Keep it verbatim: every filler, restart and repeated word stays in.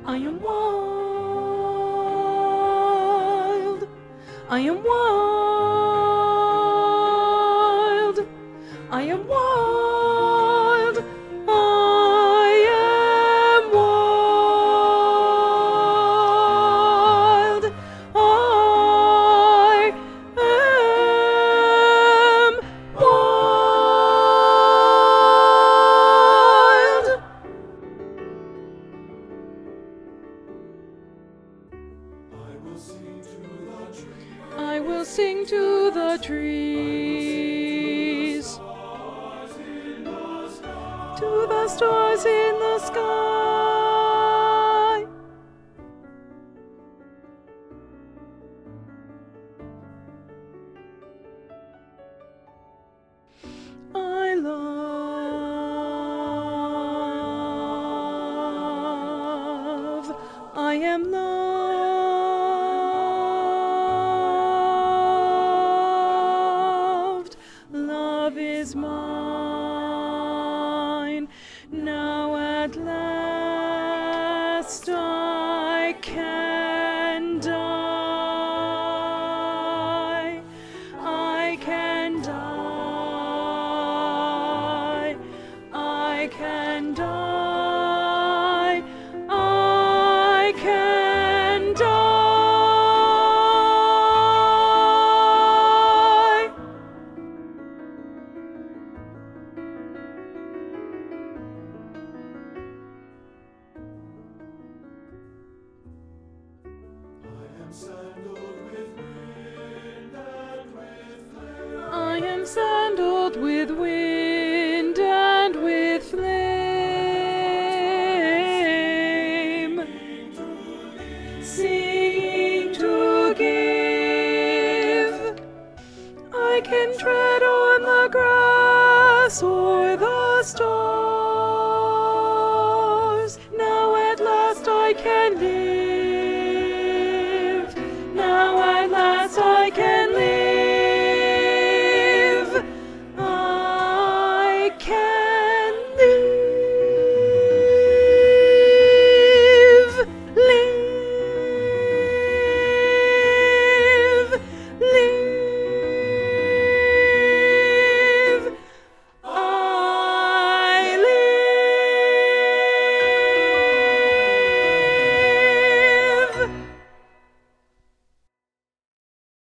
I am wild. I am wild. I am wild. I am wild. I am wild. I will sing to the trees, to the stars in the sky. I love, I am loved. Love is mine. Now at last I can die. I can die. I can die. I can die. I am sandaled